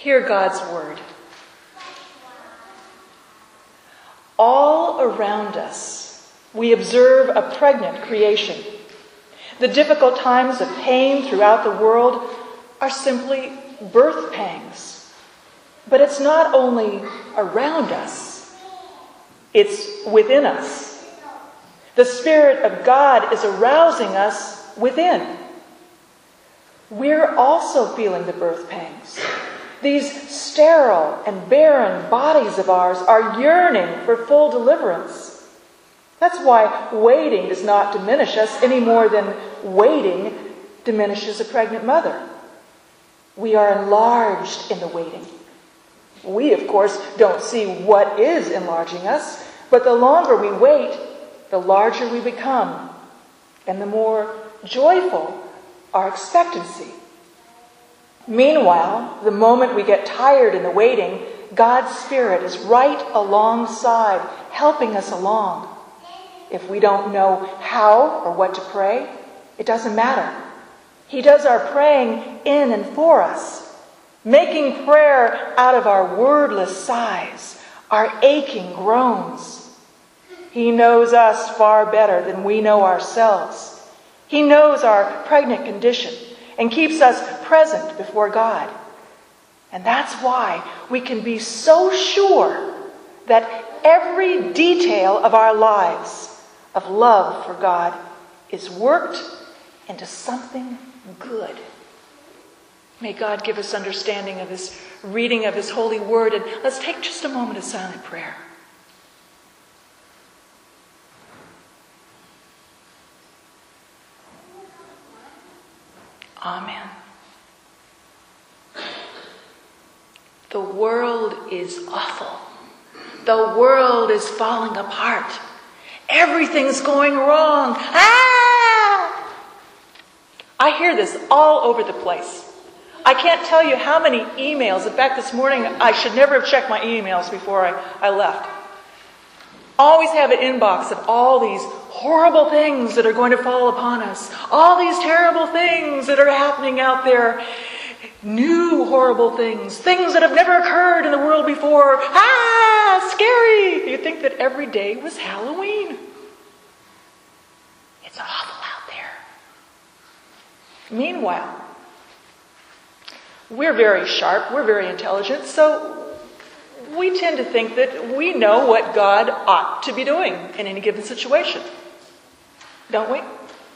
Hear God's word. All around us, we observe a pregnant creation. The difficult times of pain throughout the world are simply birth pangs. But it's not only around us, it's within us. The Spirit of God is arousing us within. We're also feeling the birth pangs. These sterile and barren bodies of ours are yearning for full deliverance. That's why waiting does not diminish us any more than waiting diminishes a pregnant mother. We are enlarged in the waiting. We, of course, don't see what is enlarging us, but the longer we wait, the larger we become, and the more joyful our expectancy. Meanwhile, the moment we get tired in the waiting, God's Spirit is right alongside, helping us along. If we don't know how or what to pray, it doesn't matter. He does our praying in and for us, making prayer out of our wordless sighs, our aching groans. He knows us far better than we know ourselves. He knows our pregnant condition and keeps us present before God. And that's why we can be so sure that every detail of our lives of love for God is worked into something good. May God give us understanding of this reading of His holy word. And let's take just a moment of silent prayer. Amen. The world is awful. The world is falling apart. Everything's going wrong. I hear this all over the place. I can't tell you how many emails. In fact, this morning, I should never have checked my emails before I left. Always have an inbox of all these horrible things that are going to fall upon us. All these terrible things that are happening out there. New horrible things. Things that have never occurred in the world before. Scary! You'd think that every day was Halloween. It's awful out there. Meanwhile, we're very sharp, we're very intelligent, so we tend to think that we know what God ought to be doing in any given situation. Don't we?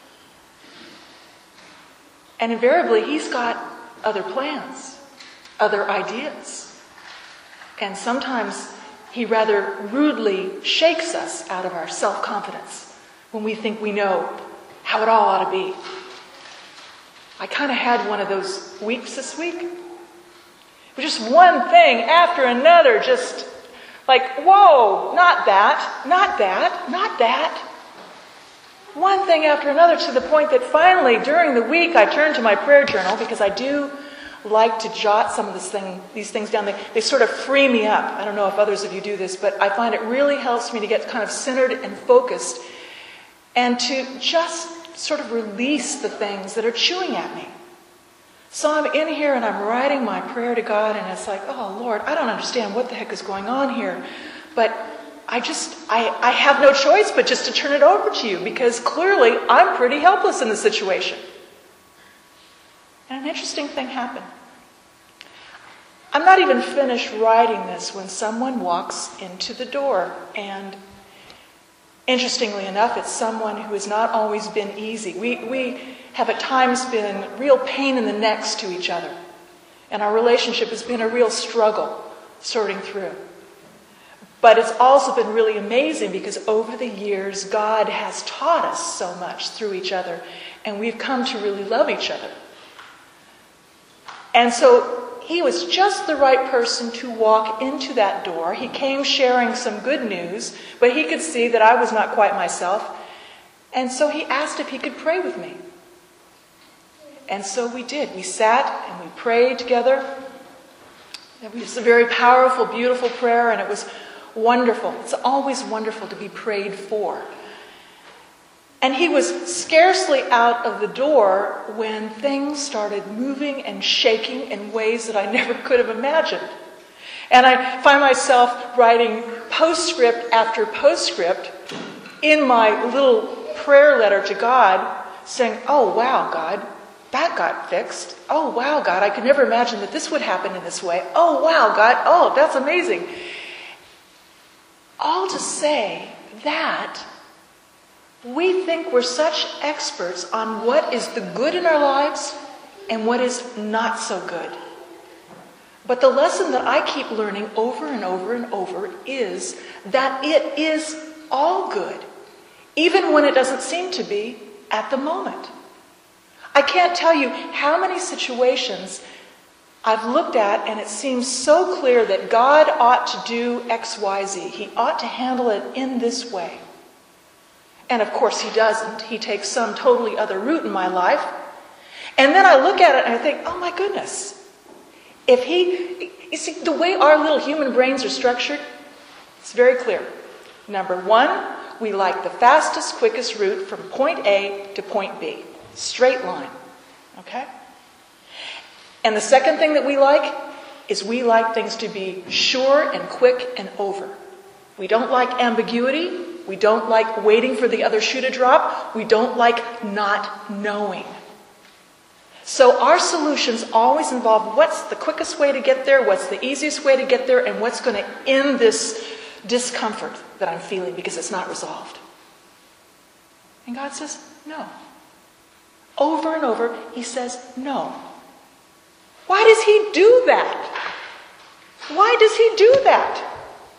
And invariably, He's got other plans, other ideas. And sometimes He rather rudely shakes us out of our self-confidence when we think we know how it all ought to be. I kind of had one of those weeks this week. It was just one thing after another, just like, whoa, not that, not that, not that. One thing after another, to the point that finally during the week I turned to my prayer journal, because I do like to jot some of these things down. They sort of free me up. I don't know if others of you do this, but I find it really helps me to get kind of centered and focused and to just sort of release the things that are chewing at me. So I'm in here and I'm writing my prayer to God, and it's like, oh Lord, I don't understand what the heck is going on here, but I have no choice but just to turn it over to you, because clearly I'm pretty helpless in the situation. And an interesting thing happened. I'm not even finished writing this when someone walks into the door. And interestingly enough, it's someone who has not always been easy. We have at times been real pain in the necks to each other. And our relationship has been a real struggle sorting through. But it's also been really amazing because over the years, God has taught us so much through each other. And we've come to really love each other. And so he was just the right person to walk into that door. He came sharing some good news, but he could see that I was not quite myself. And so he asked if he could pray with me. And so we did. We sat and we prayed together. It was a very powerful, beautiful prayer, and it was wonderful. It's always wonderful to be prayed for. And he was scarcely out of the door when things started moving and shaking in ways that I never could have imagined. And I find myself writing postscript after postscript in my little prayer letter to God, saying, oh, wow, God, that got fixed. Oh, wow, God, I could never imagine that this would happen in this way. Oh, wow, God, oh, that's amazing. All to say that we think we're such experts on what is the good in our lives and what is not so good. But the lesson that I keep learning over and over and over is that it is all good, even when it doesn't seem to be at the moment. I can't tell you how many situations I've looked at and it seems so clear that God ought to do X, Y, Z. He ought to handle it in this way. And of course he doesn't. He takes some totally other route in my life. And then I look at it and I think, oh my goodness. You see, the way our little human brains are structured, it's very clear. Number one, we like the fastest, quickest route from point A to point B. Straight line. Okay? And the second thing that we like is we like things to be sure and quick and over. We don't like ambiguity. We don't like waiting for the other shoe to drop. We don't like not knowing. So our solutions always involve what's the quickest way to get there, what's the easiest way to get there, and what's going to end this discomfort that I'm feeling because it's not resolved. And God says, no. Over and over, he says, no. Why does he do that? Why does he do that?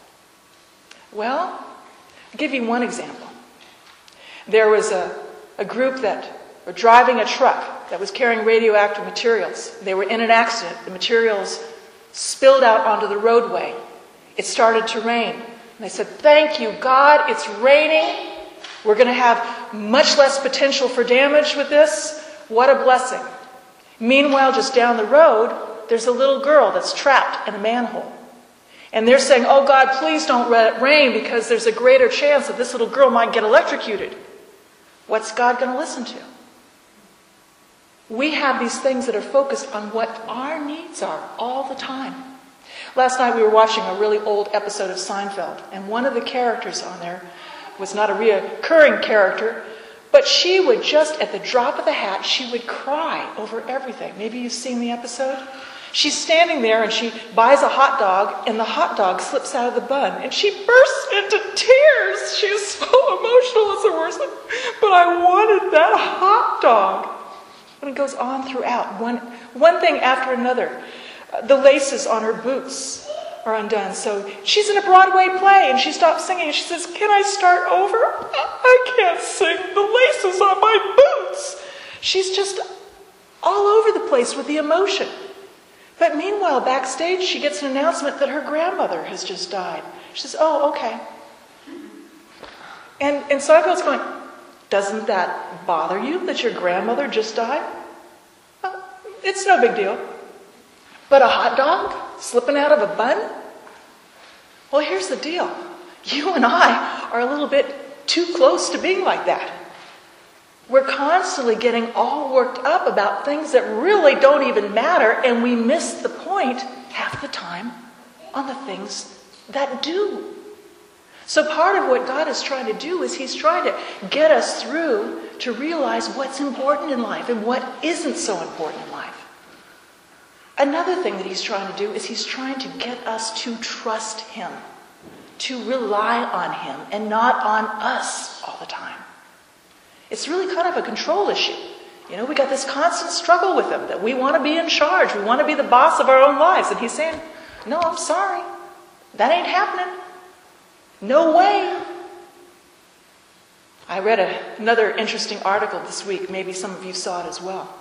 Well, I'll give you one example. There was a group that were driving a truck that was carrying radioactive materials. They were in an accident. The materials spilled out onto the roadway. It started to rain. And they said, thank you, God, it's raining. We're going to have much less potential for damage with this. What a blessing. Meanwhile, just down the road, there's a little girl that's trapped in a manhole. And they're saying, oh God, please don't let it rain because there's a greater chance that this little girl might get electrocuted. What's God going to listen to? We have these things that are focused on what our needs are all the time. Last night we were watching a really old episode of Seinfeld, and one of the characters on there was not a reoccurring character, but she would just, at the drop of the hat, she would cry over everything. Maybe you've seen the episode. She's standing there and she buys a hot dog and the hot dog slips out of the bun and she bursts into tears. She is so emotional, it's the worst. But I wanted that hot dog. And it goes on throughout, one thing after another. The laces on her boots are undone. So she's in a Broadway play and she stops singing and she says, can I start over? I can't sing. The laces on my boots. She's just all over the place with the emotion. But meanwhile, backstage, she gets an announcement that her grandmother has just died. She says, oh, okay. And Seinfeld's going, doesn't that bother you that your grandmother just died? Well, it's no big deal. But a hot dog slipping out of a bun? Well, here's the deal. You and I are a little bit too close to being like that. We're constantly getting all worked up about things that really don't even matter, and we miss the point half the time on the things that do. So part of what God is trying to do is he's trying to get us through to realize what's important in life and what isn't so important in life. Another thing that he's trying to do is he's trying to get us to trust him, to rely on him and not on us all the time. It's really kind of a control issue. You know, we got this constant struggle with him that we want to be in charge. We want to be the boss of our own lives. And he's saying, no, I'm sorry. That ain't happening. No way. I read another interesting article this week. Maybe some of you saw it as well.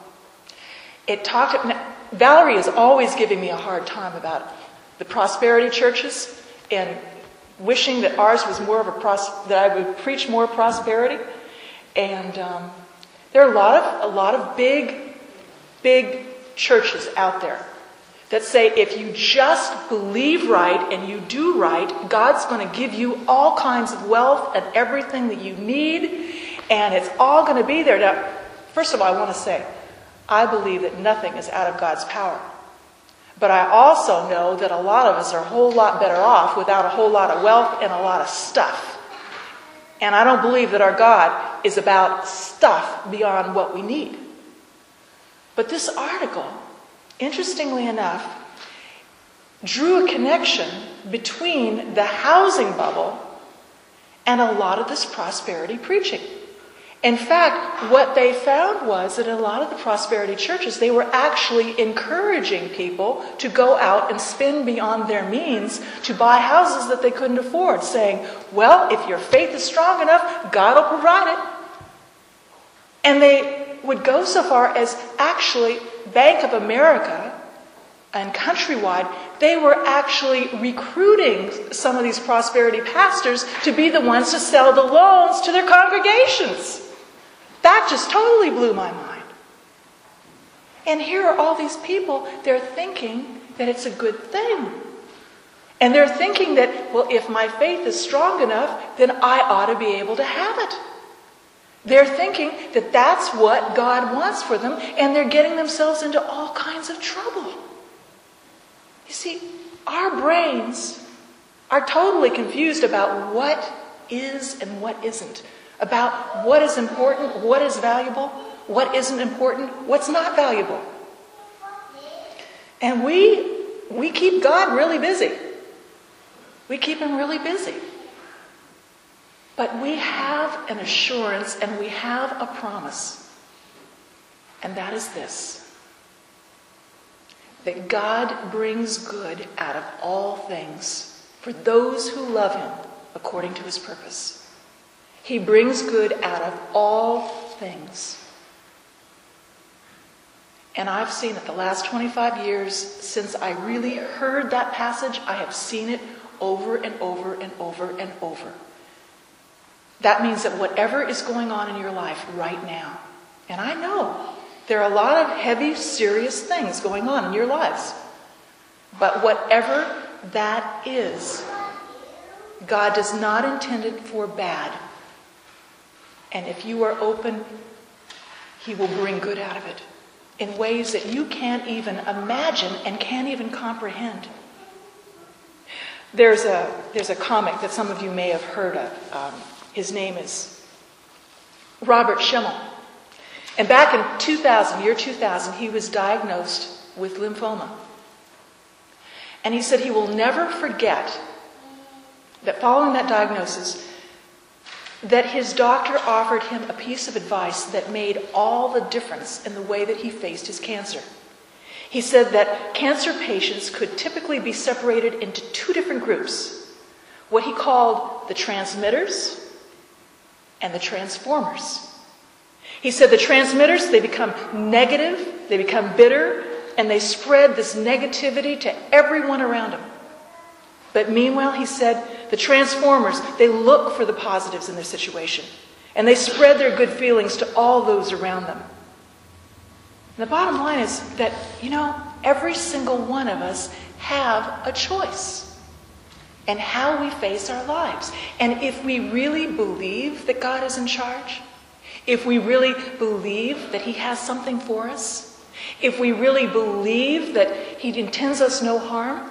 Valerie is always giving me a hard time about the prosperity churches and wishing that ours was more of that I would preach more prosperity. And there are a lot of big churches out there that say if you just believe right and you do right, God's going to give you all kinds of wealth and everything that you need, And it's all going to be there. Now, first of all, I want to say, I believe that nothing is out of God's power. But I also know that a lot of us are a whole lot better off without a whole lot of wealth and a lot of stuff. And I don't believe that our God is about stuff beyond what we need. But this article, interestingly enough, drew a connection between the housing bubble and a lot of this prosperity preaching. In fact, what they found was that in a lot of the prosperity churches, they were actually encouraging people to go out and spend beyond their means to buy houses that they couldn't afford, saying, well, if your faith is strong enough, God will provide it. And they would go so far as actually Bank of America and Countrywide, they were actually recruiting some of these prosperity pastors to be the ones to sell the loans to their congregations. That just totally blew my mind. And here are all these people, they're thinking that it's a good thing. And they're thinking that, well, if my faith is strong enough, then I ought to be able to have it. They're thinking that that's what God wants for them, and they're getting themselves into all kinds of trouble. You see, our brains are totally confused about what is and what isn't, about what is important, what is valuable, what isn't important, what's not valuable. And we keep God really busy. We keep him really busy. But we have an assurance and we have a promise. And that is this: that God brings good out of all things for those who love him according to his purpose. He brings good out of all things. And I've seen it the last 25 years since I really heard that passage. I have seen it over and over and over and over. That means that whatever is going on in your life right now, and I know there are a lot of heavy, serious things going on in your lives, but whatever that is, God does not intend it for bad. And if you are open, he will bring good out of it in ways that you can't even imagine and can't even comprehend. There's a comic that some of you may have heard of. His name is Robert Schimmel. And back in year 2000, he was diagnosed with lymphoma. And he said he will never forget that following that diagnosis, that his doctor offered him a piece of advice that made all the difference in the way that he faced his cancer. He said that cancer patients could typically be separated into two different groups: what he called the transmitters and the transformers. He said the transmitters, they become negative, they become bitter, and they spread this negativity to everyone around them. But meanwhile, he said, the transformers, they look for the positives in their situation. And they spread their good feelings to all those around them. And the bottom line is that, every single one of us have a choice in how we face our lives. And if we really believe that God is in charge, if we really believe that he has something for us, if we really believe that he intends us no harm,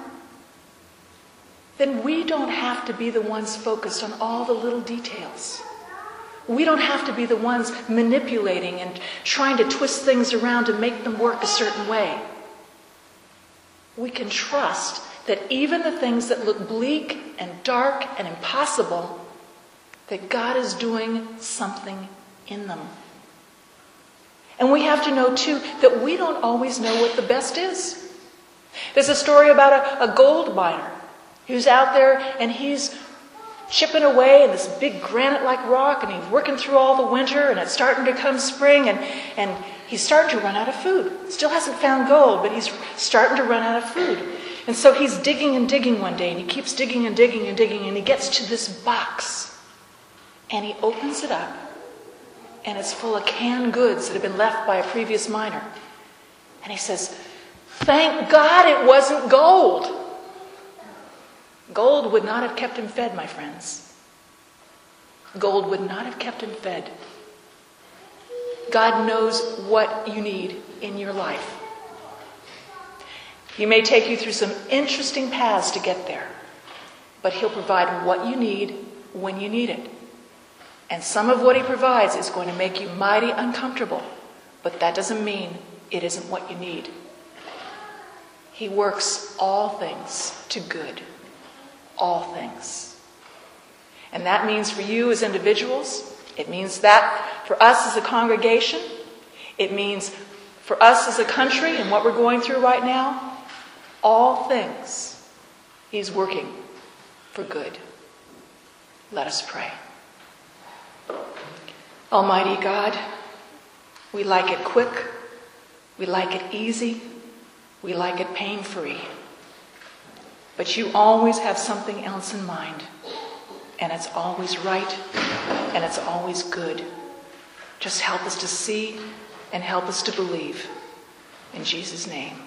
then we don't have to be the ones focused on all the little details. We don't have to be the ones manipulating and trying to twist things around to make them work a certain way. We can trust that even the things that look bleak and dark and impossible, that God is doing something in them. And we have to know, too, that we don't always know what the best is. There's a story about a gold miner who's out there and he's chipping away in this big granite-like rock, and he's working through all the winter, and it's starting to come spring, and he's starting to run out of food. Still hasn't found gold, but he's starting to run out of food. And so he's digging and digging one day, and he keeps digging and digging and digging, and he gets to this box, and he opens it up, and it's full of canned goods that have been left by a previous miner. And he says, "Thank God it wasn't gold." Gold would not have kept him fed, my friends. Gold would not have kept him fed. God knows what you need in your life. He may take you through some interesting paths to get there, but he'll provide what you need when you need it. And some of what he provides is going to make you mighty uncomfortable, but that doesn't mean it isn't what you need. He works all things to good. All things. And that means for you as individuals, it means that for us as a congregation, it means for us as a country and what we're going through right now, all things he's working for good. Let us pray. Almighty God, we like it quick, we like it easy, we like it pain-free. But you always have something else in mind, and it's always right, and it's always good. Just help us to see and help us to believe. In Jesus' name.